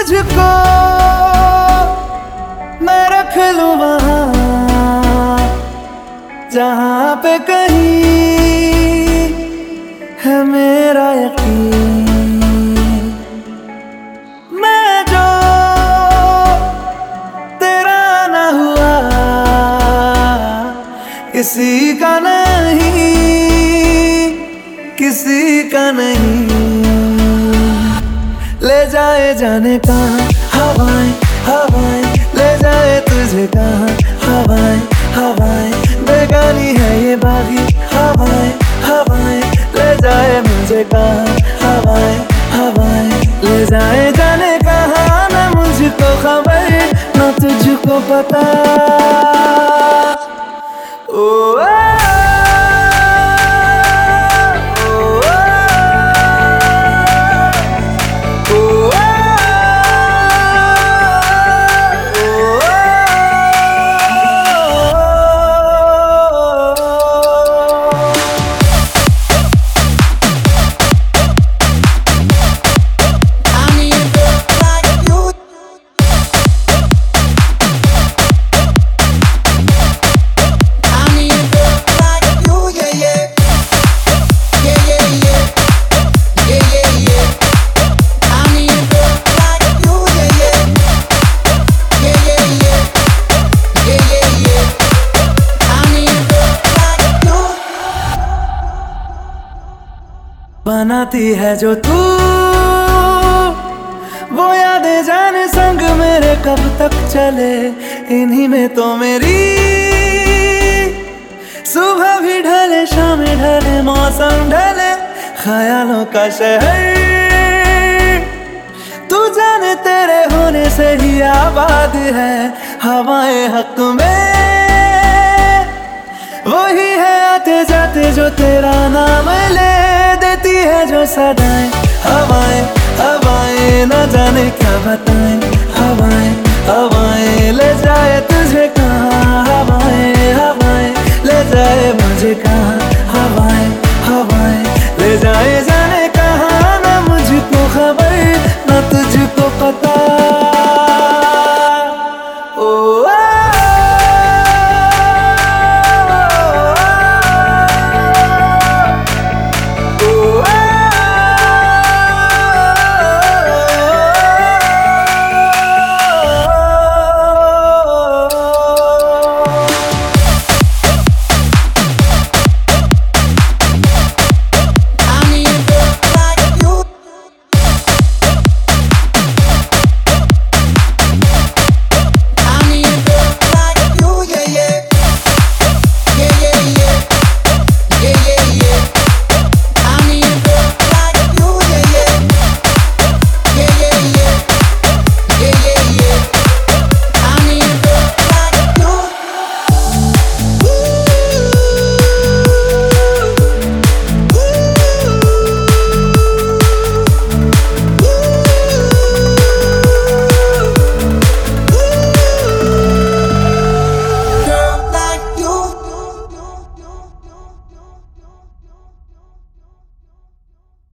तुझको मैं रख लूं वहां जहां पे कहीं है मेरा यकीन। मैं जो तेरा ना हुआ किसी का नहीं, किसी का नहीं। ले जाए जाने कहाँ हवाएं हवाएं, ले जाए तुझे कहाँ हवाएं हवाएं। बेगानी है ये बागी हवाएं हवाएं, ले जाए मुझे कहाँ हवाएं हवाएं। ले जाए जाने कहाँ ना मुझको खबर ना तुझको पता। ओ बनाती है जो तू वो यादें जाने संग मेरे कब तक चले। इन्हीं में तो मेरी सुबह भी ढले शाम ढले मौसम ढले। ख्यालों का शहर तू जाने तेरे होने से ही आबाद है। हवाएं हक में वही है आते जाते जो तेरा नाम ले देती है जो सदाएं। हवाएं हवाएं न जाने क्या बताएं। हवाएं हवाएं ले जाए तुझे कहाँ हवाएं हवाएं, ले जाए मुझे कहाँ हवाएं हवाएं। ले जाए